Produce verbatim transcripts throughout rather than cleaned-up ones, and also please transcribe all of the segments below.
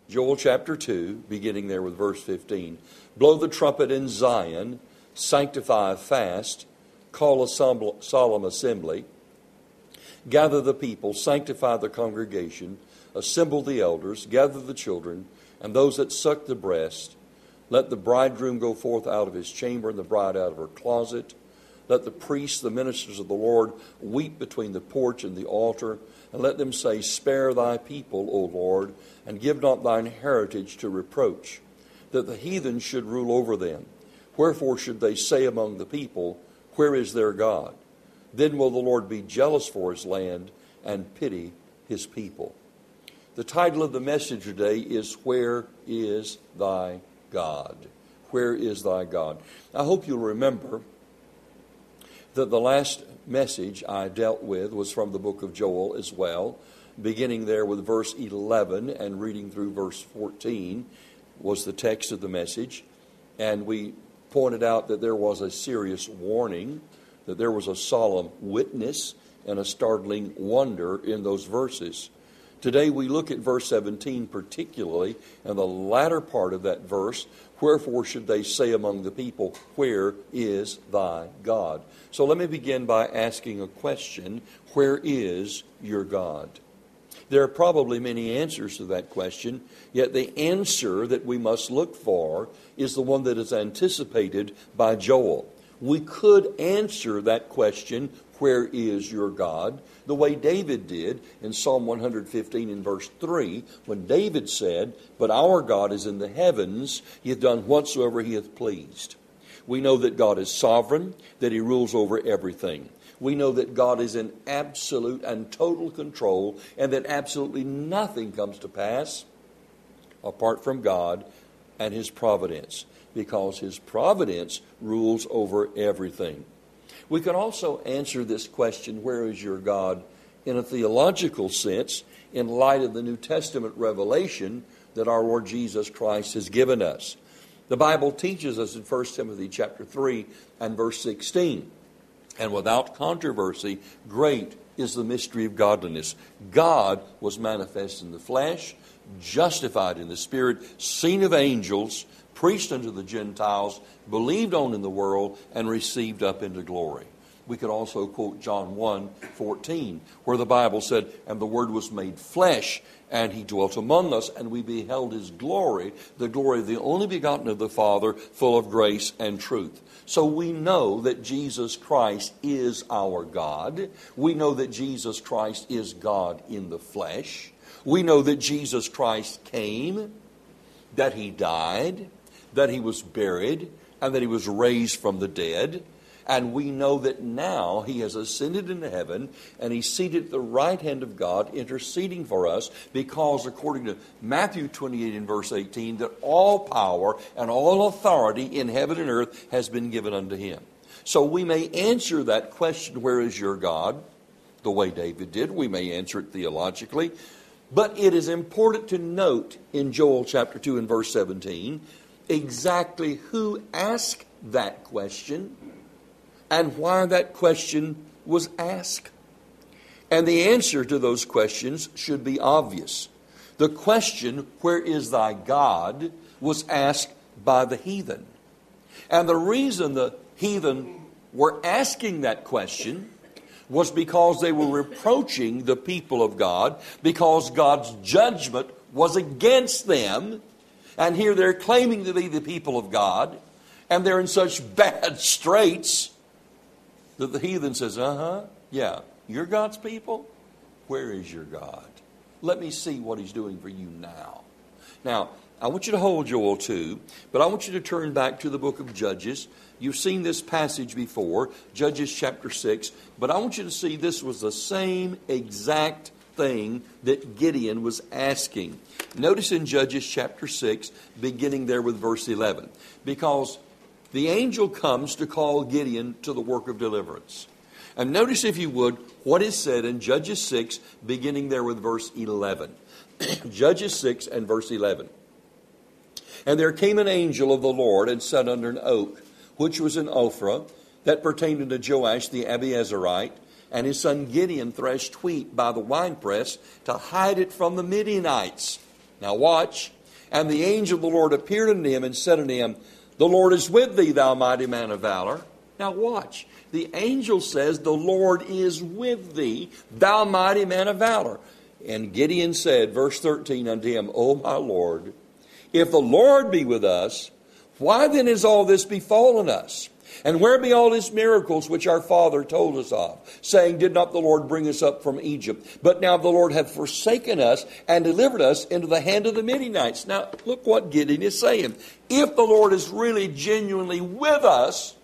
Joel chapter two, beginning there with verse fifteen. Blow the trumpet in Zion, sanctify a fast, call a solemn assembly, gather the people, sanctify the congregation, assemble the elders, gather the children, and those that suck the breast. Let the bridegroom go forth out of his chamber, and the bride out of her closet. Let the priests, the ministers of the Lord, weep between the porch and the altar, and let them say, Spare thy people, O Lord, and give not thine heritage to reproach, that the heathen should rule over them. Wherefore should they say among the people, Where is their God? Then will the Lord be jealous for his land and pity his people. The title of the message today is, Where is thy God? Where is thy God? I hope you'll remember that the last message I dealt with was from the book of Joel as well, beginning there with verse eleven and reading through verse fourteen was the text of the message. And we pointed out that there was a serious warning, that there was a solemn witness and a startling wonder in those verses. Today we look at verse seventeen particularly, and the latter part of that verse, Wherefore should they say among the people, Where is thy God? So let me begin by asking a question. Where is your God? There are probably many answers to that question, yet the answer that we must look for is the one that is anticipated by Joel. We could answer that question, Where is your God? The way David did in Psalm one fifteen in verse three, when David said, But our God is in the heavens, he hath done whatsoever he hath pleased. We know that God is sovereign, that he rules over everything. We know that God is in absolute and total control, and that absolutely nothing comes to pass apart from God and his providence, because his providence rules over everything. We can also answer this question, Where is your God, in a theological sense, in light of the New Testament revelation that our Lord Jesus Christ has given us. The Bible teaches us in First Timothy chapter three and verse sixteen, And without controversy, great is the mystery of godliness. God was manifest in the flesh, justified in the Spirit, seen of angels, preached unto the Gentiles, believed on in the world, and received up into glory. We could also quote John one fourteen, where the Bible said, And the Word was made flesh, and he dwelt among us, and we beheld his glory, the glory of the only begotten of the Father, full of grace and truth. So we know that Jesus Christ is our God. We know that Jesus Christ is God in the flesh. We know that Jesus Christ came, that he died, that he was buried, and that he was raised from the dead. And we know that now he has ascended into heaven, and he's seated at the right hand of God, interceding for us, because according to Matthew twenty-eight and verse eighteen, that all power and all authority in heaven and earth has been given unto him. So we may answer that question, Where is your God? The way David did. We may answer it theologically. But it is important to note in Joel chapter two and verse seventeen exactly who asked that question and why that question was asked. And the answer to those questions should be obvious. The question, Where is thy God? Was asked by the heathen. And the reason the heathen were asking that question was because they were reproaching the people of God, because God's judgment was against them. And here they're claiming to be the people of God, and they're in such bad straits that the heathen says, uh-huh, yeah, you're God's people? Where is your God? Let me see what he's doing for you now. Now, I want you to hold Joel two, but I want you to turn back to the book of Judges. You've seen this passage before, Judges chapter six, but I want you to see this was the same exact thing that Gideon was asking. Notice in Judges chapter six, beginning there with verse eleven, because the angel comes to call Gideon to the work of deliverance. And notice, if you would, what is said in Judges six, beginning there with verse eleven. Judges six and verse eleven. And there came an angel of the Lord and sat under an oak, which was in Ophrah, that pertained unto Joash the Abiezerite, and his son Gideon threshed wheat by the winepress to hide it from the Midianites. Now watch. And the angel of the Lord appeared unto him and said unto him, The Lord is with thee, thou mighty man of valor. Now watch. The angel says, The Lord is with thee, thou mighty man of valor. And Gideon said, verse thirteen, unto him, O my Lord, if the Lord be with us, why then is all this befallen us? And where be all his miracles which our father told us of, saying, Did not the Lord bring us up from Egypt? But now the Lord hath forsaken us and delivered us into the hand of the Midianites. Now look what Gideon is saying. If the Lord is really genuinely with us,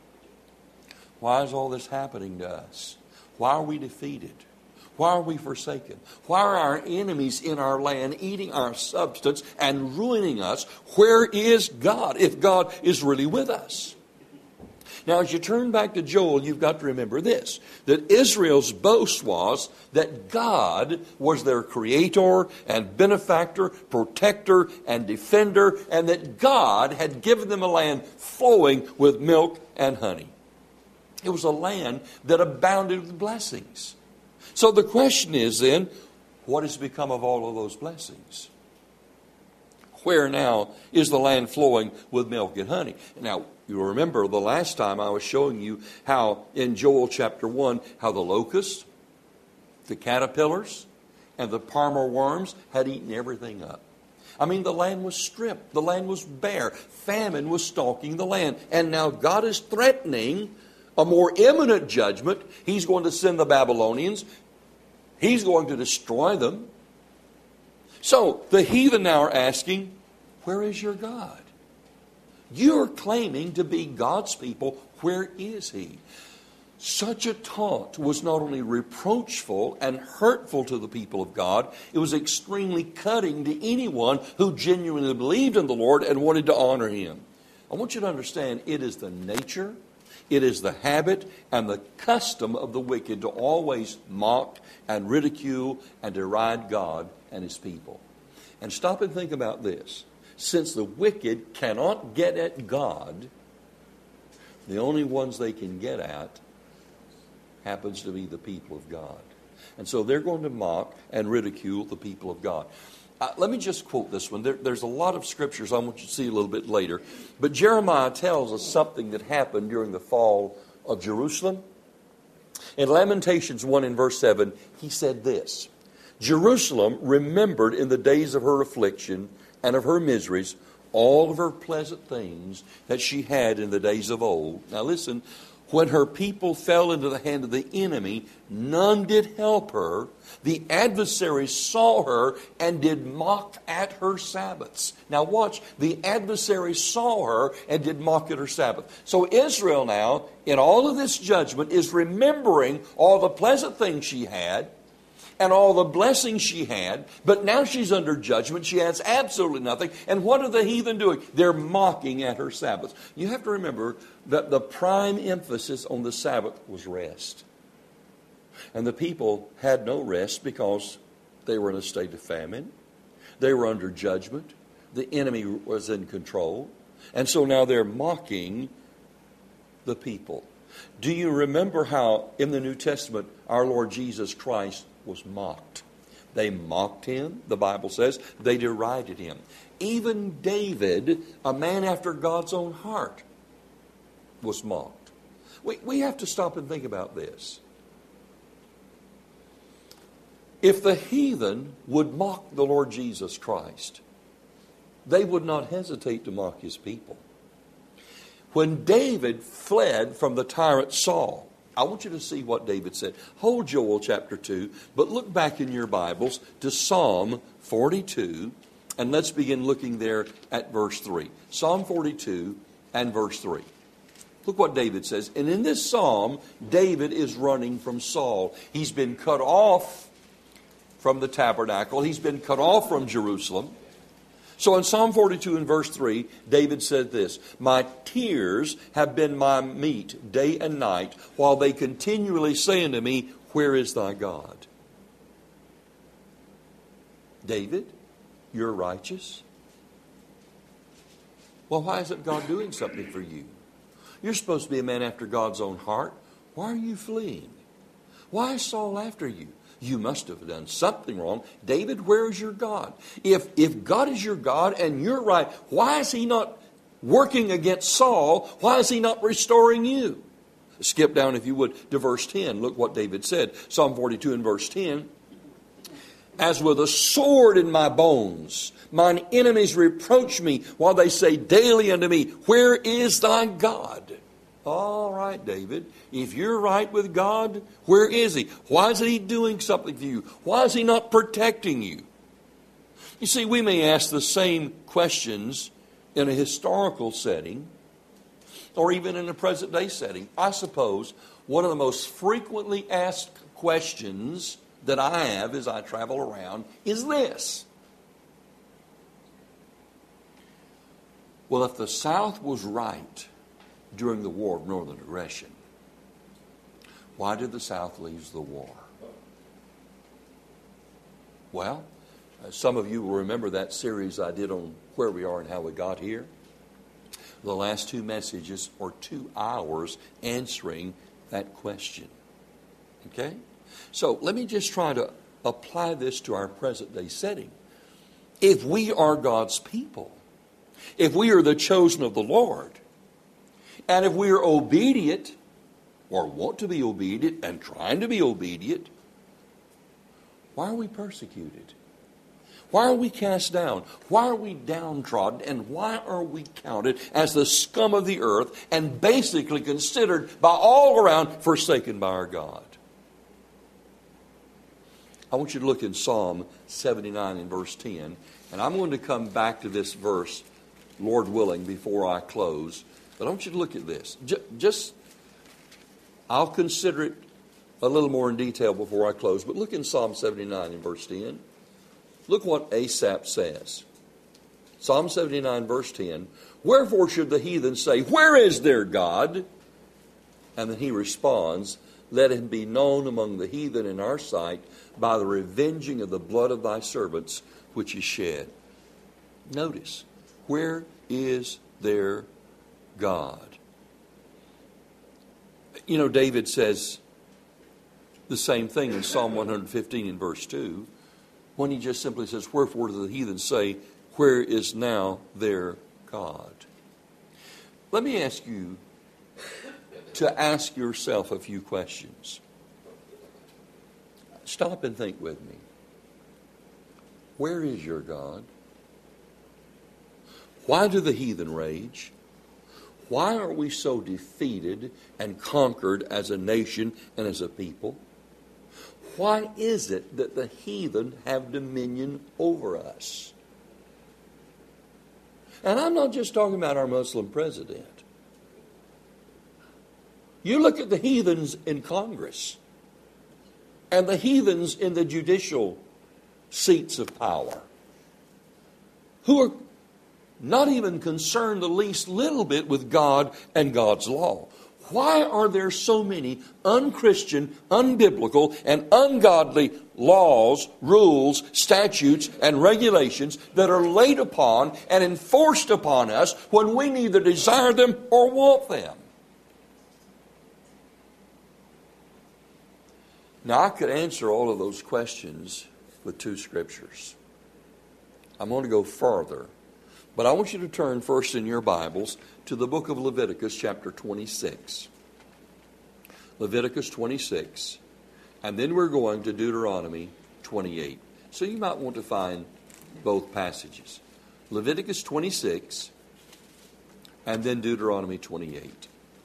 why is all this happening to us? Why are we defeated? Why are we forsaken? Why are our enemies in our land eating our substance and ruining us? Where is God if God is really with us? Now, as you turn back to Joel, you've got to remember this, that Israel's boast was that God was their creator and benefactor, protector and defender, and that God had given them a land flowing with milk and honey. It was a land that abounded with blessings. So the question is then, what has become of all of those blessings? Where now is the land flowing with milk and honey? Now, you remember the last time I was showing you how in Joel chapter one, how the locusts, the caterpillars, and the palmer worms had eaten everything up. I mean, the land was stripped. The land was bare. Famine was stalking the land. And now God is threatening a more imminent judgment. He's going to send the Babylonians. He's going to destroy them. So the heathen now are asking, where is your God? You're claiming to be God's people. Where is He? Such a taunt was not only reproachful and hurtful to the people of God, it was extremely cutting to anyone who genuinely believed in the Lord and wanted to honor Him. I want you to understand, it is the nature, it is the habit and the custom of the wicked to always mock and ridicule and deride God and His people. And stop and think about this. Since the wicked cannot get at God, the only ones they can get at happens to be the people of God. And so they're going to mock and ridicule the people of God. Uh, let me just quote this one. There, there's a lot of scriptures I want you to see a little bit later. But Jeremiah tells us something that happened during the fall of Jerusalem. In Lamentations one in verse seven, he said this, Jerusalem remembered in the days of her affliction and of her miseries all of her pleasant things that she had in the days of old. Now listen, when her people fell into the hand of the enemy, none did help her. The adversaries saw her and did mock at her Sabbaths. Now watch, the adversaries saw her and did mock at her Sabbath. So Israel now, in all of this judgment, is remembering all the pleasant things she had and all the blessings she had, but now she's under judgment. She has absolutely nothing. And what are the heathen doing? They're mocking at her Sabbath. You have to remember that the prime emphasis on the Sabbath was rest. And the people had no rest because they were in a state of famine. They were under judgment. The enemy was in control. And so now they're mocking the people. Do you remember how in the New Testament our Lord Jesus Christ was mocked? They mocked Him, the Bible says. They derided Him. Even David, a man after God's own heart, was mocked. We, we have to stop and think about this. If the heathen would mock the Lord Jesus Christ, they would not hesitate to mock His people. When David fled from the tyrant Saul, I want you to see what David said. Hold Joel chapter two, but look back in your Bibles to Psalm forty-two, and let's begin looking there at verse three. Psalm forty-two and verse three. Look what David says. And in this psalm, David is running from Saul. He's been cut off from the tabernacle. He's been cut off from Jerusalem. So in Psalm forty-two and verse three, David said this, My tears have been my meat day and night, while they continually say unto me, Where is thy God? David, you're righteous. Well, why isn't God doing something for you? You're supposed to be a man after God's own heart. Why are you fleeing? Why is Saul after you? You must have done something wrong. David, where is your God? If, if God is your God and you're right, why is he not working against Saul? Why is he not restoring you? Skip down, if you would, to verse ten. Look what David said. Psalm forty-two and verse ten. As with a sword in my bones, mine enemies reproach me while they say daily unto me, where is thy God? All right, David, if you're right with God, where is he? Why isn't he doing something for you? Why is he not protecting you? You see, we may ask the same questions in a historical setting or even in a present day setting. I suppose one of the most frequently asked questions that I have as I travel around is this. Well, if the South was right during the War of Northern Aggression, why did the South lose the war? Well, some of you will remember that series I did on where we are and how we got here. The last two messages are two hours answering that question. Okay? So let me just try to apply this to our present day setting. If we are God's people, if we are the chosen of the Lord, and if we are obedient, or want to be obedient and trying to be obedient, why are we persecuted? Why are we cast down? Why are we downtrodden? And why are we counted as the scum of the earth and basically considered by all around forsaken by our God? I want you to look in Psalm seventy-nine and verse ten. And I'm going to come back to this verse, Lord willing, before I close. But I want you to look at this. Just, I'll consider it a little more in detail before I close. But look in Psalm seventy-nine and verse ten. Look what Asaph says. Psalm seventy-nine verse ten. Wherefore should the heathen say, where is their God? And then he responds, let him be known among the heathen in our sight by the revenging of the blood of thy servants which is shed. Notice, where is their God? You know, David says the same thing in Psalm one fifteen in verse two, when he just simply says, wherefore do the heathen say, where is now their God? Let me ask you to ask yourself a few questions. Stop and think with me. Where is your God? Why do the heathen rage? Why are we so defeated and conquered as a nation and as a people? Why is it that the heathen have dominion over us? And I'm not just talking about our Muslim president. You look at the heathens in Congress and the heathens in the judicial seats of power, who are not even concerned the least little bit with God and God's law. Why are there so many unchristian, unbiblical, and ungodly laws, rules, statutes, and regulations that are laid upon and enforced upon us when we neither desire them or want them? Now, I could answer all of those questions with two scriptures. I'm going to go further. But I want you to turn first in your Bibles to the book of Leviticus chapter twenty-six. Leviticus twenty-six. And then we're going to Deuteronomy twenty-eight. So you might want to find both passages. Leviticus twenty-six and then Deuteronomy twenty-eight.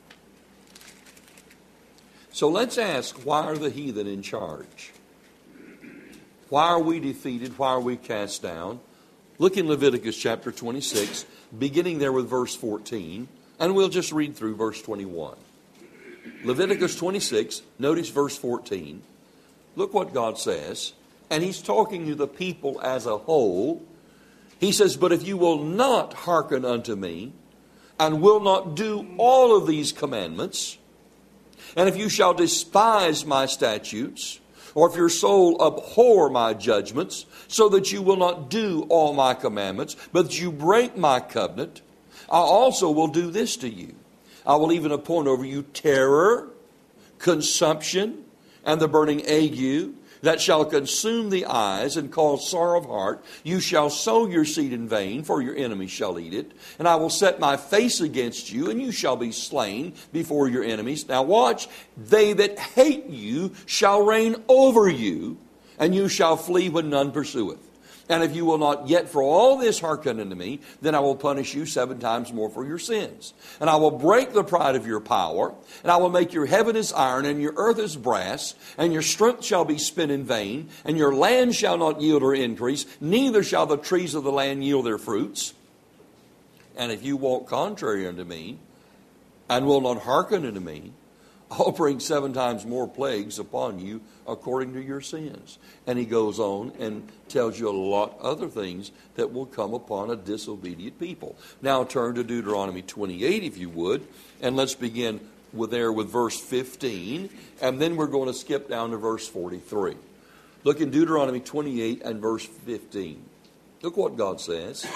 So let's ask, why are the heathen in charge? Why are we defeated? Why are we cast down? Look in Leviticus chapter twenty-six, beginning there with verse fourteen, and we'll just read through verse twenty-one. Leviticus twenty-six, notice verse fourteen. Look what God says, and he's talking to the people as a whole. He says, but if you will not hearken unto me, and will not do all of these commandments, and if you shall despise my statutes, or if your soul abhor my judgments, so that you will not do all my commandments, but that you break my covenant, I also will do this to you. I will even appoint over you terror, consumption, and the burning ague, that shall consume the eyes and cause sorrow of heart. You shall sow your seed in vain, for your enemies shall eat it. And I will set my face against you, and you shall be slain before your enemies. Now watch, they that hate you shall reign over you, and you shall flee when none pursueth. And if you will not yet for all this hearken unto me, then I will punish you seven times more for your sins. And I will break the pride of your power, and I will make your heaven as iron, and your earth as brass, and your strength shall be spent in vain, and your land shall not yield or increase, neither shall the trees of the land yield their fruits. And if you walk contrary unto me, and will not hearken unto me, I'll bring seven times more plagues upon you according to your sins. And he goes on and tells you a lot of other things that will come upon a disobedient people. Now turn to Deuteronomy twenty-eight, if you would, and let's begin with there with verse fifteen, and then we're going to skip down to verse forty-three. Look in Deuteronomy twenty-eight and verse fifteen. Look what God says.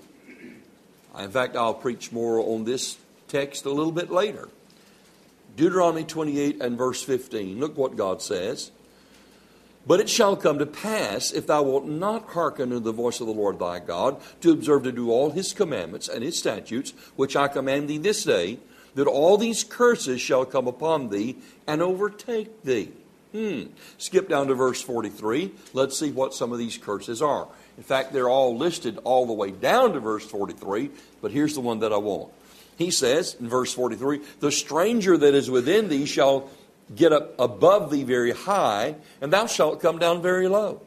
In fact, I'll preach more on this text a little bit later. Deuteronomy twenty-eight and verse fifteen. Look what God says. But it shall come to pass, if thou wilt not hearken unto the voice of the Lord thy God, to observe to do all his commandments and his statutes, which I command thee this day, that all these curses shall come upon thee and overtake thee. Hmm. Skip down to verse forty-three. Let's see what some of these curses are. In fact, they're all listed all the way down to verse forty-three, but here's the one that I want. He says in verse forty-three, the stranger that is within thee shall get up above thee very high, and thou shalt come down very low.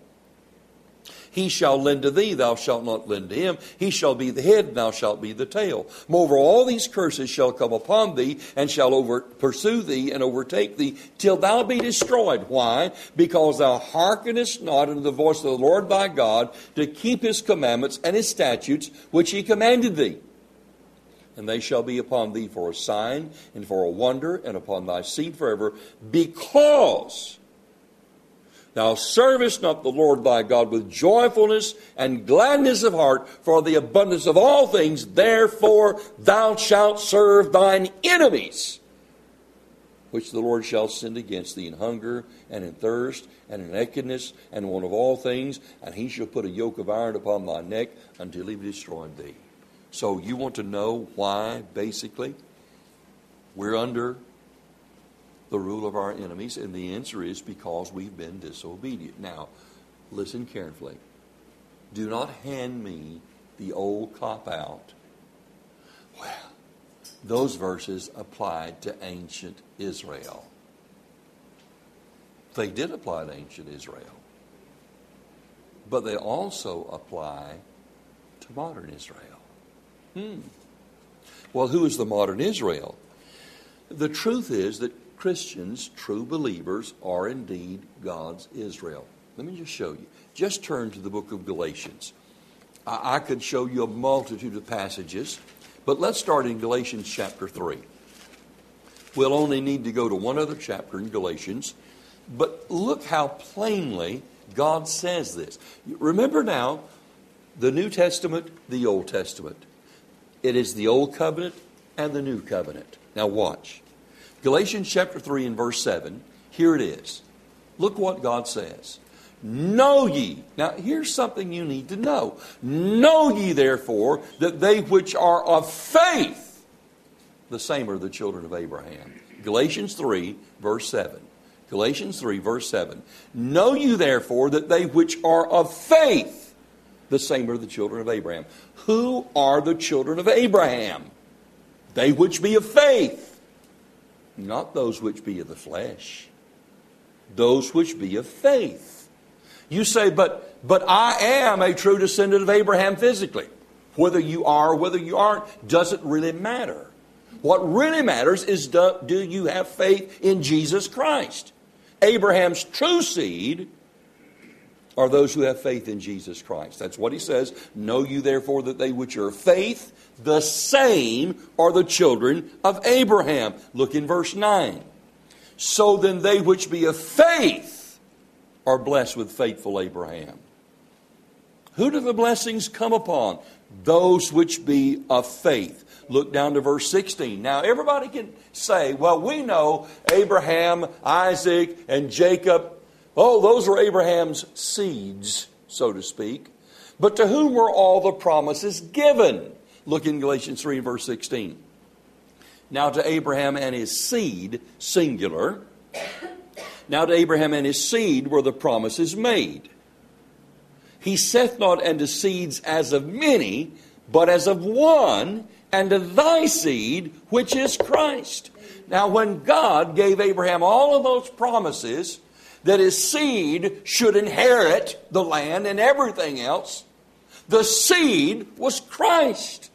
He shall lend to thee, thou shalt not lend to him. He shall be the head, and thou shalt be the tail. Moreover, all these curses shall come upon thee, and shall over pursue thee, and overtake thee, till thou be destroyed. Why? Because thou hearkenest not unto the voice of the Lord thy God, to keep his commandments and his statutes, which he commanded thee. And they shall be upon thee for a sign and for a wonder, and upon thy seed forever, because thou servest not the Lord thy God with joyfulness and gladness of heart for the abundance of all things. Therefore thou shalt serve thine enemies, which the Lord shall send against thee in hunger and in thirst and in nakedness and want of all things. And he shall put a yoke of iron upon thy neck until he be destroyed thee. So you want to know why, basically, we're under the rule of our enemies, and the answer is because we've been disobedient. Now, listen carefully. Do not hand me the old cop-out. Well, those verses applied to ancient Israel. They did apply to ancient Israel. But they also apply to modern Israel. Hmm. Well, who is the modern Israel? The truth is that Christians, true believers, are indeed God's Israel. Let me just show you. Just turn to the book of Galatians. I, I could show you a multitude of passages, but let's start in Galatians chapter three. We'll only need to go to one other chapter in Galatians, but look how plainly God says this. Remember now, the New Testament, the Old Testament. It is the Old Covenant and the New Covenant. Now watch. Galatians chapter three and verse seven. Here it is. Look what God says. Know ye. Now here's something you need to know. Know ye therefore that they which are of faith, the same are the children of Abraham. Galatians three verse seven. Galatians three verse seven. Know you therefore that they which are of faith, the same are the children of Abraham. Who are the children of Abraham? They which be of faith. Not those which be of the flesh. Those which be of faith. You say, but, but I am a true descendant of Abraham physically. Whether you are or whether you aren't doesn't really matter. What really matters is do, do you have faith in Jesus Christ? Abraham's true seed are those who have faith in Jesus Christ. That's what he says. Know you therefore that they which are of faith, the same are the children of Abraham. Look in verse nine. So then they which be of faith are blessed with faithful Abraham. Who do the blessings come upon? Those which be of faith. Look down to verse sixteen. Now everybody can say, well, we know Abraham, Isaac, and Jacob, Oh, those were Abraham's seeds, so to speak. But to whom were all the promises given? Look in Galatians three, verse sixteen. Now to Abraham and his seed, singular. Now to Abraham and his seed were the promises made. He saith not unto seeds as of many, but as of one, and to thy seed, which is Christ. Now when God gave Abraham all of those promises, that his seed should inherit the land and everything else, the seed was Christ.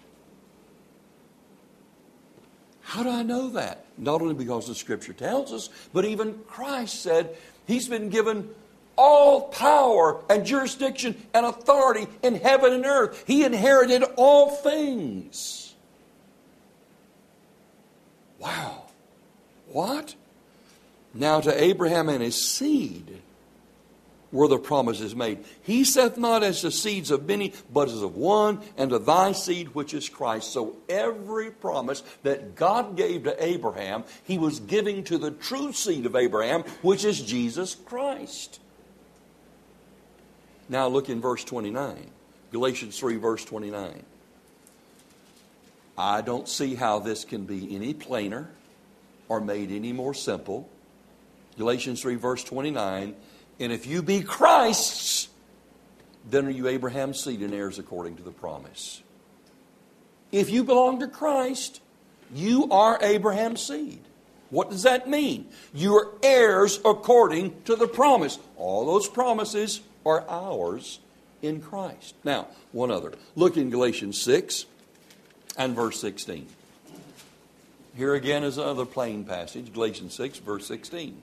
How do I know that? Not only because the Scripture tells us, but even Christ said He's been given all power and jurisdiction and authority in heaven and earth. He inherited all things. Wow. What? Now to Abraham and his seed were the promises made. He saith not as the seeds of many, but as of one, and to thy seed, which is Christ. So every promise that God gave to Abraham, He was giving to the true seed of Abraham, which is Jesus Christ. Now look in verse twenty-nine. Galatians three, verse twenty-nine. I don't see how this can be any plainer or made any more simple. Galatians three, verse twenty-nine. And if you be Christ's, then are you Abraham's seed and heirs according to the promise. If you belong to Christ, you are Abraham's seed. What does that mean? You are heirs according to the promise. All those promises are ours in Christ. Now, one other. Look in Galatians six and verse sixteen. Here again is another plain passage. Galatians six, verse sixteen.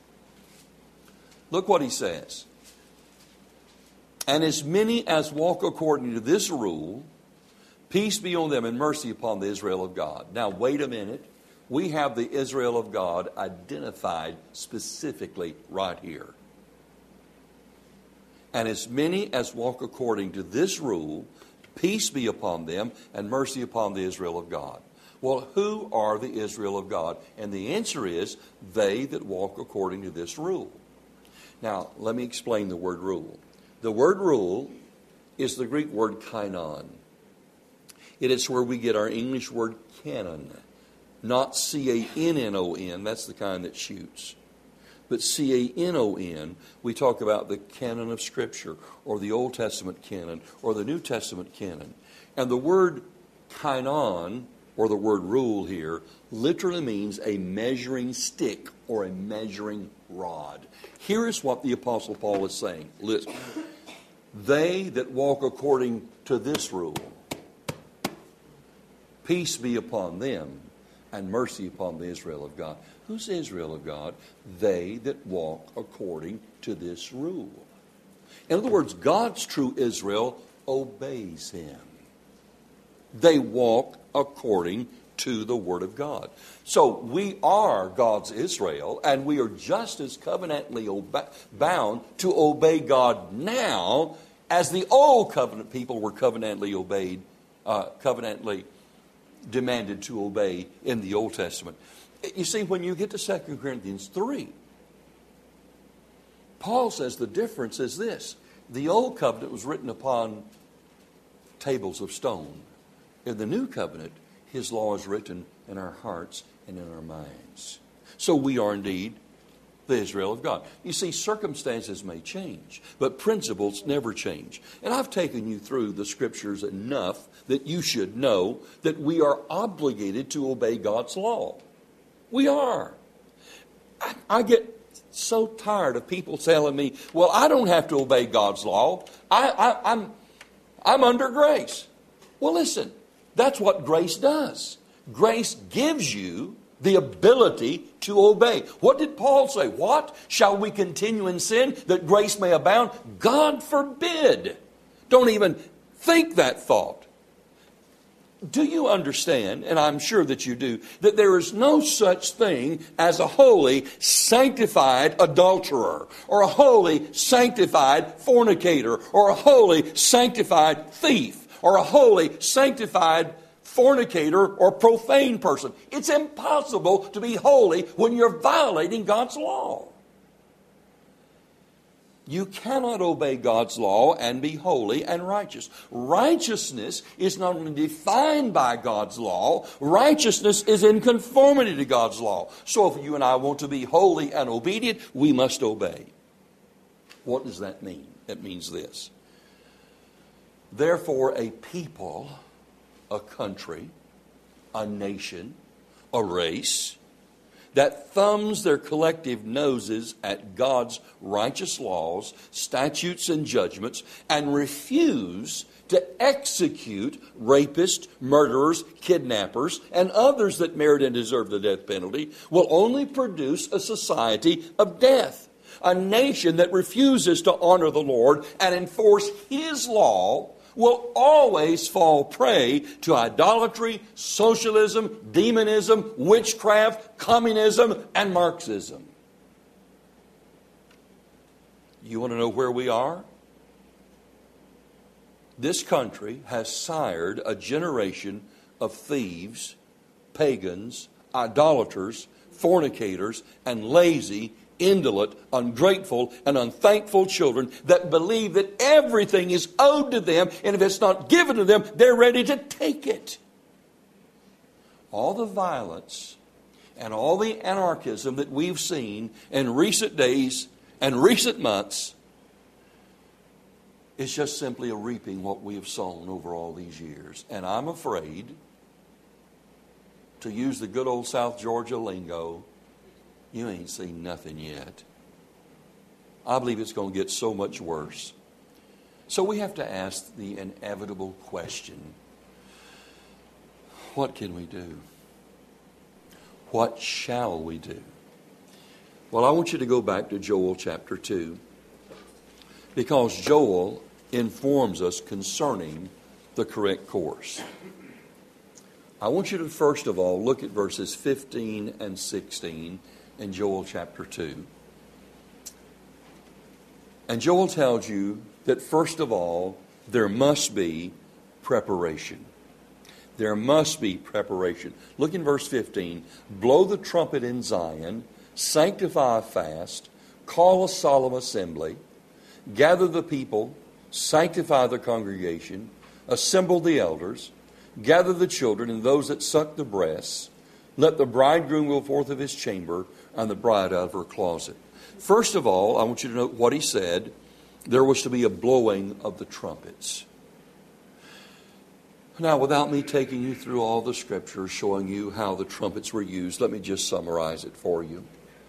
Look what he says. And as many as walk according to this rule, peace be on them and mercy upon the Israel of God. Now, wait a minute. We have the Israel of God identified specifically right here. And as many as walk according to this rule, peace be upon them and mercy upon the Israel of God. Well, who are the Israel of God? And the answer is, they that walk according to this rule. Now, let me explain the word rule. The word rule is the Greek word kainon. It is where we get our English word canon. Not C A N N O N, that's the kind that shoots. But C A N O N, we talk about the canon of Scripture, or the Old Testament canon, or the New Testament canon. And the word kainon, or the word rule here, literally means a measuring stick or a measuring rod. Here is what the Apostle Paul is saying. Listen. They that walk according to this rule, peace be upon them and mercy upon the Israel of God. Who's the Israel of God? They that walk according to this rule. In other words, God's true Israel obeys Him. They walk according to the Word of God. So we are God's Israel, and we are just as covenantally obe- bound to obey God now as the old covenant people were covenantally obeyed, uh, covenantally demanded to obey in the Old Testament. You see, when you get to Second Corinthians three, Paul says the difference is this. The old covenant was written upon tables of stone. In the new covenant, His law is written in our hearts and in our minds. So we are indeed the Israel of God. You see, circumstances may change, but principles never change. And I've taken you through the Scriptures enough that you should know that we are obligated to obey God's law. We are. I, I get so tired of people telling me, well, I don't have to obey God's law. I, I, I'm, I'm under grace. Well, listen, that's what grace does. Grace gives you the ability to obey. What did Paul say? What? Shall we continue in sin that grace may abound? God forbid. Don't even think that thought. Do you understand, and I'm sure that you do, that there is no such thing as a holy, sanctified adulterer, or a holy, sanctified fornicator, or a holy, sanctified thief, or a holy, sanctified fornicator or profane person? It's impossible to be holy when you're violating God's law. You cannot obey God's law and be holy and righteous. Righteousness is not only defined by God's law, righteousness is in conformity to God's law. So if you and I want to be holy and obedient, we must obey. What does that mean? It means this. Therefore, a people, a country, a nation, a race that thumbs their collective noses at God's righteous laws, statutes, and judgments, and refuse to execute rapists, murderers, kidnappers, and others that merit and deserve the death penalty, will only produce a society of death. A nation that refuses to honor the Lord and enforce His law will always fall prey to idolatry, socialism, demonism, witchcraft, communism, and Marxism. You want to know where we are? This country has sired a generation of thieves, pagans, idolaters, fornicators, and lazy, indolent, ungrateful, and unthankful children that believe that everything is owed to them, and if it's not given to them, they're ready to take it. All the violence and all the anarchism that we've seen in recent days and recent months is just simply a reaping what we have sown over all these years. And I'm afraid, to use the good old South Georgia lingo, you ain't seen nothing yet. I believe it's going to get so much worse. So we have to ask the inevitable question. What can we do? What shall we do? Well, I want you to go back to Joel chapter two. Because Joel informs us concerning the correct course. I want you to first of all look at verses fifteen and sixteen in Joel chapter two. And Joel tells you that first of all, there must be preparation. There must be preparation. Look in verse fifteen. Blow the trumpet in Zion, sanctify a fast, call a solemn assembly, gather the people, sanctify the congregation, assemble the elders, gather the children and those that suck the breasts. Let the bridegroom go forth of his chamber and the bride out of her closet. First of all, I want you to note what he said. There was to be a blowing of the trumpets. Now, without me taking you through all the scriptures showing you how the trumpets were used, let me just summarize it for you.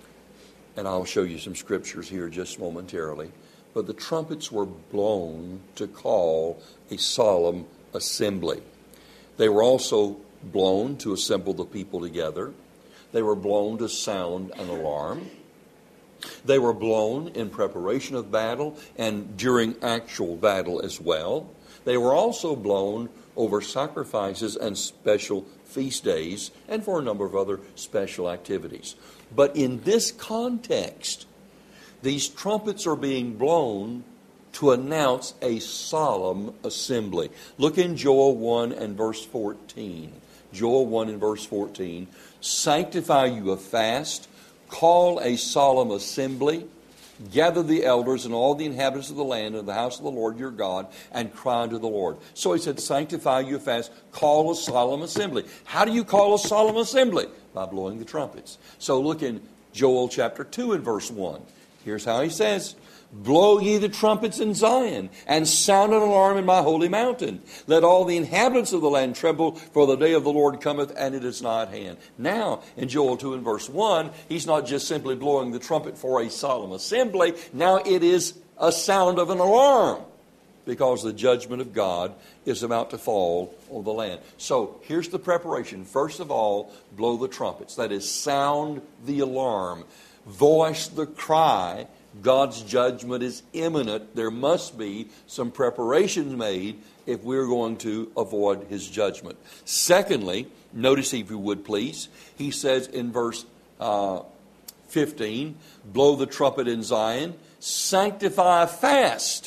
And I'll show you some scriptures here just momentarily. But the trumpets were blown to call a solemn assembly. They were also blown to assemble the people together. They were blown to sound an alarm. They were blown in preparation of battle and during actual battle as well. They were also blown over sacrifices and special feast days and for a number of other special activities. But in this context, these trumpets are being blown to announce a solemn assembly. Look in Joel one and verse fourteen. Joel one and verse fourteen. Sanctify you a fast, call a solemn assembly, gather the elders and all the inhabitants of the land in the house of the Lord your God, and cry unto the Lord. So he said, sanctify you a fast, call a solemn assembly. How do you call a solemn assembly? By blowing the trumpets. So look in Joel chapter two and verse one. Here's how he says, blow ye the trumpets in Zion, and sound an alarm in my holy mountain. Let all the inhabitants of the land tremble, for the day of the Lord cometh, and it is not at hand. Now, in Joel two and verse one, he's not just simply blowing the trumpet for a solemn assembly. Now it is a sound of an alarm, because the judgment of God is about to fall on the land. So, here's the preparation. First of all, blow the trumpets. That is, sound the alarm. Voice the cry. God's judgment is imminent. There must be some preparations made if we're going to avoid His judgment. Secondly, notice if you would please, he says in verse uh, fifteen, blow the trumpet in Zion, sanctify a fast,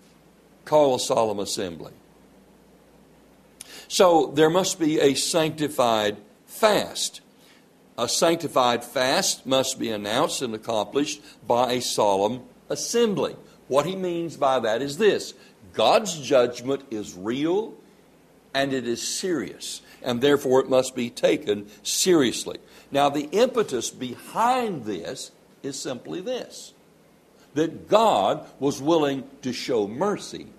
call a solemn assembly. So there must be a sanctified fast. A sanctified fast must be announced and accomplished by a solemn assembly. What he means by that is this: God's judgment is real and it is serious, and therefore it must be taken seriously. Now, the impetus behind this is simply this: that God was willing to show mercy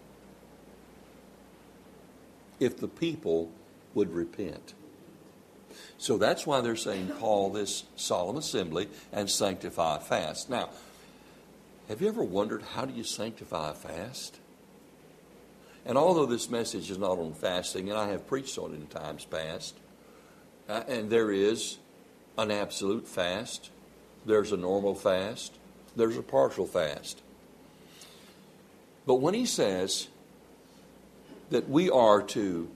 if the people would repent. So that's why they're saying call this solemn assembly and sanctify a fast. Now, have you ever wondered, how do you sanctify a fast? And although this message is not on fasting, and I have preached on it in times past, uh, and there is an absolute fast, there's a normal fast, there's a partial fast. But when he says that we are to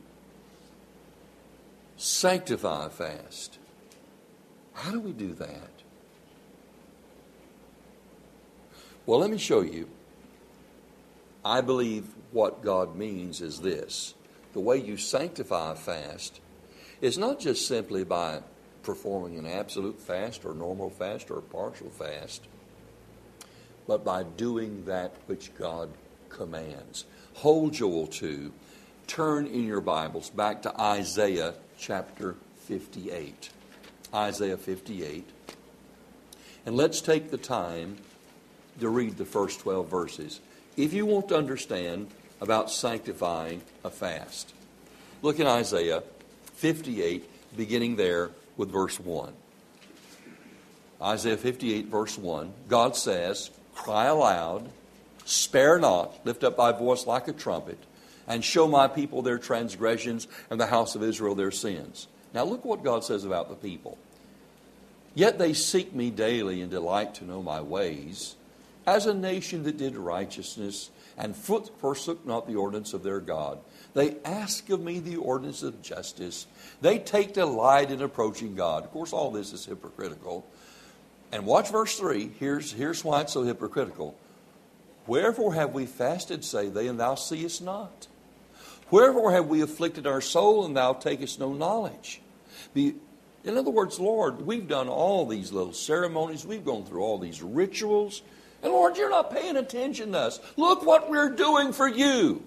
sanctify a fast, how do we do that? Well, let me show you. I believe what God means is this: the way you sanctify a fast is not just simply by performing an absolute fast or normal fast or a partial fast, but by doing that which God commands. Hold Joel two. Turn in your Bibles back to Isaiah chapter fifty-eight. Isaiah fifty-eight. And let's take the time to read the first twelve verses if you want to understand about sanctifying a fast. Look in Isaiah fifty-eight, beginning there with verse one. Isaiah fifty-eight, verse one, God says, "Cry aloud, spare not, lift up thy voice like a trumpet, and show my people their transgressions and the house of Israel their sins." Now look what God says about the people. "Yet they seek me daily and delight to know my ways, as a nation that did righteousness and forsook not the ordinance of their God. They ask of me the ordinance of justice. They take delight in approaching God." Of course, all this is hypocritical. And watch verse three. Here's, here's why it's so hypocritical. "Wherefore have we fasted, say they, and thou seest not? Wherefore have we afflicted our soul, and thou takest no knowledge?" Be, in other words, Lord, we've done all these little ceremonies. We've gone through all these rituals. And Lord, you're not paying attention to us. Look what we're doing for you.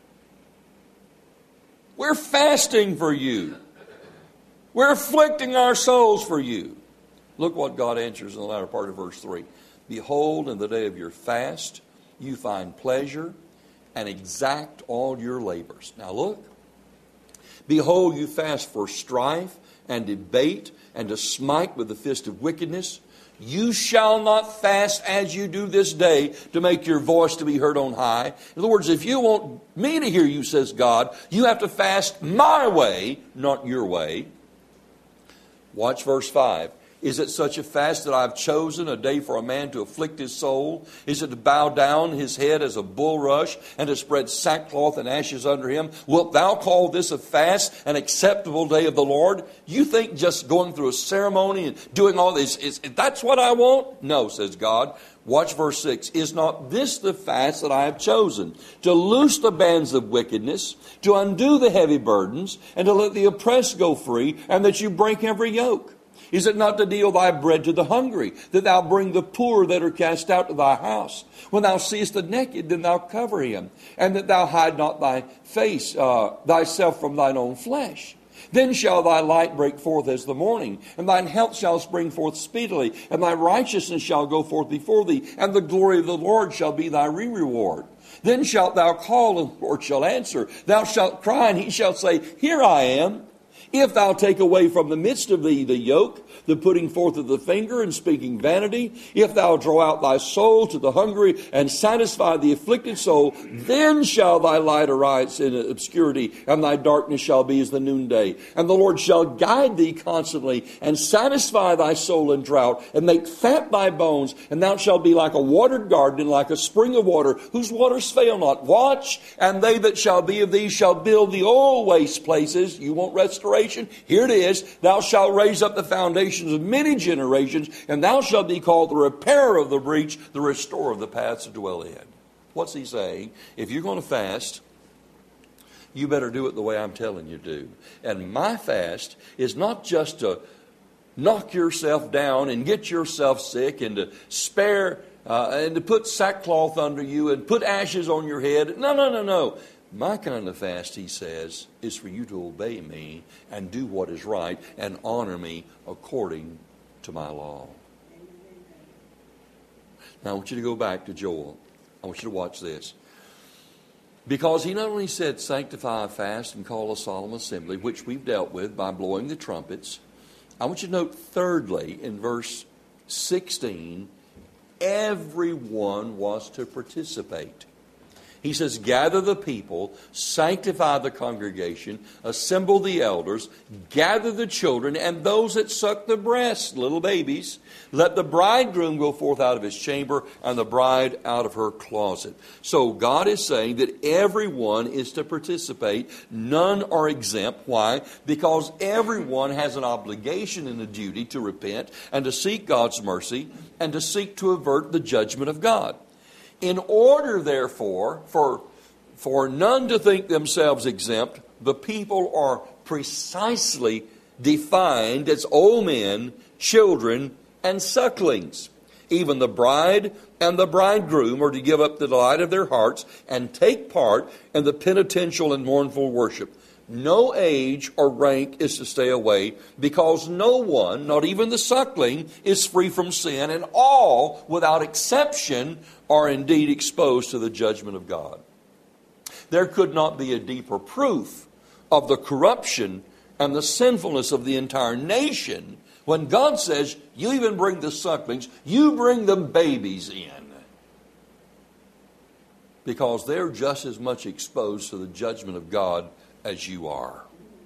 We're fasting for you. We're afflicting our souls for you. Look what God answers in the latter part of verse three. "Behold, in the day of your fast, you find pleasure and exact all your labors." Now look. "Behold, you fast for strife and debate and to smite with the fist of wickedness. You shall not fast as you do this day to make your voice to be heard on high." In other words, if you want me to hear you, says God, you have to fast my way, not your way. Watch verse five. "Is it such a fast that I have chosen, a day for a man to afflict his soul? Is it to bow down his head as a bulrush and to spread sackcloth and ashes under him? Wilt thou call this a fast, an acceptable day of the Lord?" You think just going through a ceremony and doing all this, is that's what I want? No, says God. Watch verse six. "Is not this the fast that I have chosen? To loose the bands of wickedness, to undo the heavy burdens, and to let the oppressed go free, and that you break every yoke? Is it not to deal thy bread to the hungry, that thou bring the poor that are cast out to thy house? When thou seest the naked, then thou cover him, and that thou hide not thy face, uh, thyself from thine own flesh? Then shall thy light break forth as the morning, and thine health shall spring forth speedily, and thy righteousness shall go forth before thee, and the glory of the Lord shall be thy reward. Then shalt thou call, and the Lord shall answer. Thou shalt cry, and he shall say, Here I am. If thou take away from the midst of thee the yoke, the putting forth of the finger and speaking vanity, if thou draw out thy soul to the hungry and satisfy the afflicted soul, then shall thy light arise in obscurity, and thy darkness shall be as the noonday. And the Lord shall guide thee constantly, and satisfy thy soul in drought, and make fat thy bones, and thou shalt be like a watered garden, and like a spring of water, whose waters fail not. Watch, and they that shall be of thee shall build the old waste places." You want restoration? Here it is. "Thou shalt raise up the foundations of many generations, and thou shalt be called the repairer of the breach, the restorer of the paths to dwell in." What's he saying? If you're going to fast, you better do it the way I'm telling you to. And my fast is not just to knock yourself down and get yourself sick and to spare uh, and to put sackcloth under you and put ashes on your head. No, no, no, no. My kind of fast, he says, is for you to obey me and do what is right and honor me according to my law. Now I want you to go back to Joel. I want you to watch this. Because he not only said sanctify a fast and call a solemn assembly, which we've dealt with by blowing the trumpets, I want you to note thirdly in verse sixteen, everyone was to participate. He says, gather the people, sanctify the congregation, assemble the elders, gather the children and those that suck the breast, little babies. Let the bridegroom go forth out of his chamber and the bride out of her closet. So God is saying that everyone is to participate. None are exempt. Why? Because everyone has an obligation and a duty to repent and to seek God's mercy and to seek to avert the judgment of God. In order, therefore, for, for none to think themselves exempt, the people are precisely defined as old men, children, and sucklings. Even the bride and the bridegroom are to give up the delight of their hearts and take part in the penitential and mournful worship. No age or rank is to stay away, because no one, not even the suckling, is free from sin, and all, without exception, are indeed exposed to the judgment of God. There could not be a deeper proof of the corruption and the sinfulness of the entire nation when God says, you even bring the sucklings, you bring the babies in. Because they're just as much exposed to the judgment of God as you are.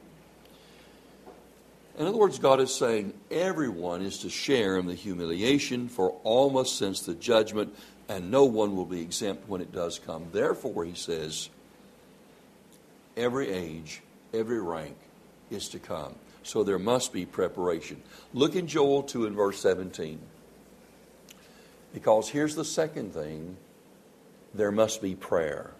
In other words, God is saying everyone is to share in the humiliation, for all must sense the judgment, and no one will be exempt when it does come. Therefore, he says, every age, every rank is to come. So there must be preparation. Look in Joel two and verse seventeen. Because here's the second thing, there must be prayer.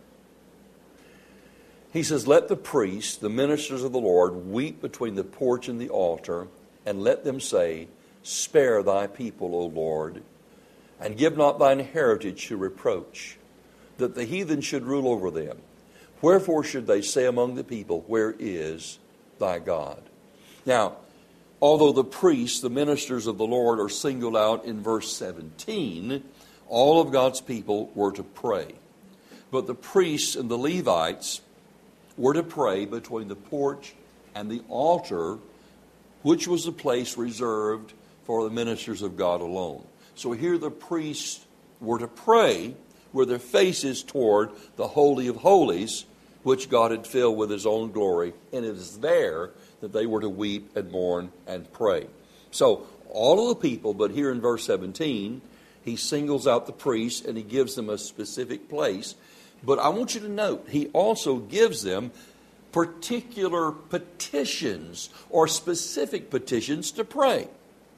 He says, let the priests, the ministers of the Lord, weep between the porch and the altar, and let them say, spare thy people, O Lord, and give not thine heritage to reproach, that the heathen should rule over them. Wherefore should they say among the people, where is thy God? Now, although the priests, the ministers of the Lord, are singled out in verse seventeen, all of God's people were to pray. But the priests and the Levites were to pray between the porch and the altar, which was the place reserved for the ministers of God alone. So here the priests were to pray with their faces toward the Holy of Holies, which God had filled with his own glory, and it is there that they were to weep and mourn and pray. So all of the people, but here in verse seventeen, he singles out the priests and he gives them a specific place. But I want you to note, he also gives them particular petitions or specific petitions to pray.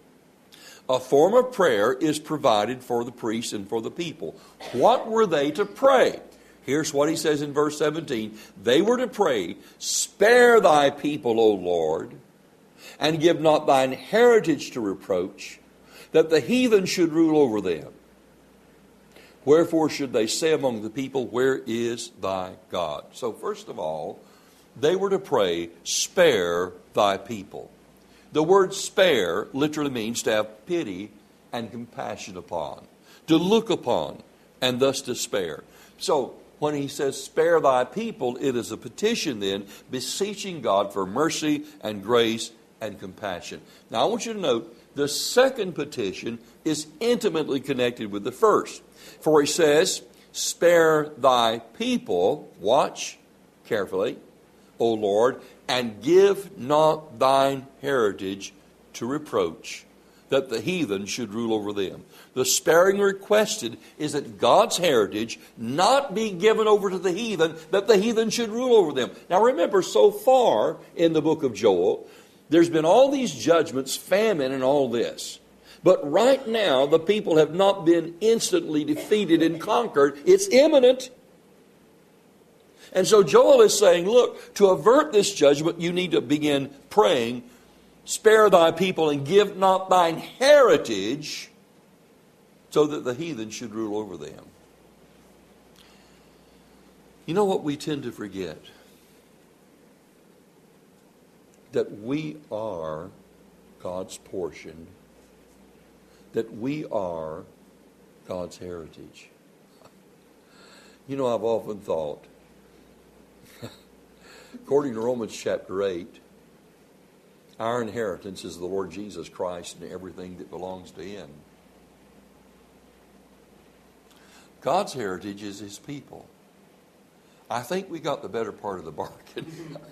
A form of prayer is provided for the priests and for the people. What were they to pray? Here's what he says in verse seventeen. They were to pray, spare thy people, O Lord, and give not thine heritage to reproach, that the heathen should rule over them. Wherefore should they say among the people, where is thy God? So first of all, they were to pray, spare thy people. The word spare literally means to have pity and compassion upon, to look upon, and thus to spare. So when he says spare thy people, it is a petition then, beseeching God for mercy and grace and compassion. Now I want you to note, the second petition is intimately connected with the first. For he says, spare thy people, watch carefully, O Lord, and give not thine heritage to reproach, that the heathen should rule over them. The sparing requested is that God's heritage not be given over to the heathen, that the heathen should rule over them. Now remember, so far in the book of Joel, there's been all these judgments, famine and all this. But right now, the people have not been instantly defeated and conquered. It's imminent. And so Joel is saying, look, to avert this judgment, you need to begin praying Spare thy people and give not thine heritage, so that the heathen should rule over them. You know what we tend to forget? That we are God's portion. That we are God's heritage. You know, I've often thought, according to Romans chapter eight, our inheritance is the Lord Jesus Christ and everything that belongs to Him. God's heritage is His people. I think we got the better part of the bargain.